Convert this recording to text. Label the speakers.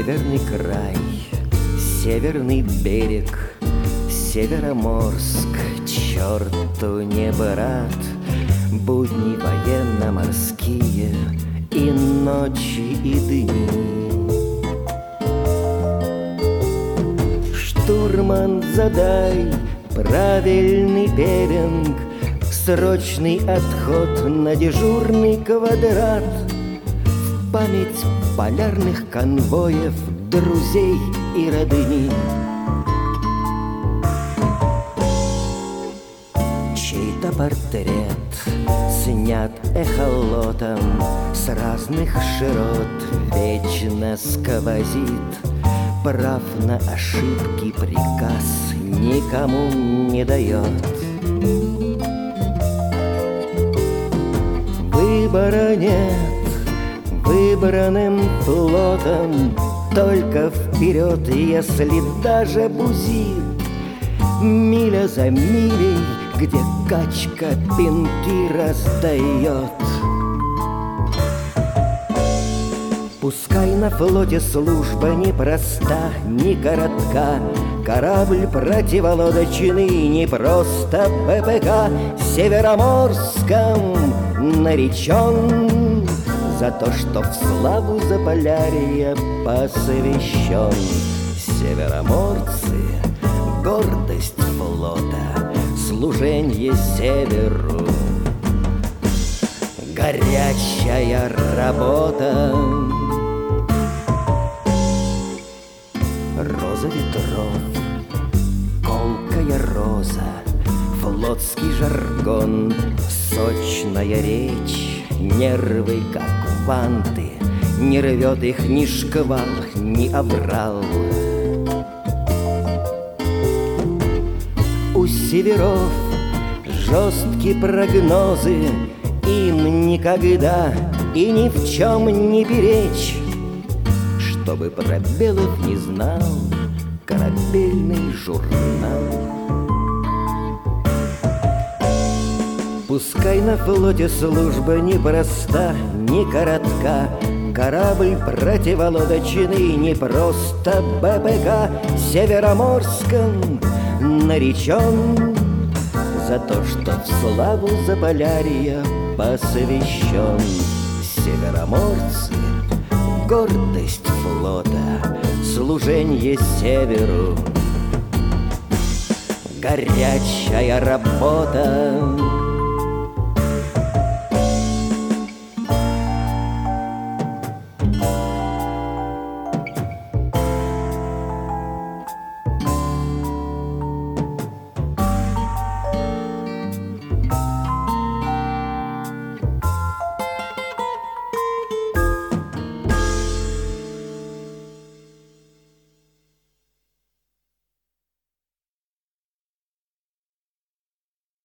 Speaker 1: Северный край, северный берег, Североморск, черту не брат. Будни военно-морские и ночи, и дни. Штурман, задай правильный берег, срочный отход на дежурный квадрат. В память полярных конвоев, друзей и родни. Чей-то портрет снят эхолотом с разных широт, вечно сквозит. Прав на ошибки приказ никому не дает. Выбора нет, выбранным флотом только вперед, если даже бузит. Миля за милей, где качка пинки раздает. Пускай на флоте служба непроста, не коротка, корабль противолодочный не просто ППК. Североморском наречен за то, что в славу Заполярья посвящен. Североморцы — гордость флота, служенье северу, горячая работа. Роза ветров, колкая роза, флотский жаргон, сочная речь, нервы как ванты, не рвет их ни шквал, ни аврал. У северов жесткие прогнозы, им никогда и ни в чем не перечь, чтобы пробелов не знал корабельный журнал. Пускай на флоте служба непроста, не коротка, корабль противолодочный не просто БПК. Североморском наречен за то, что в славу Заполярья посвящен. Североморцы — гордость флота, служенье северу, горячая работа.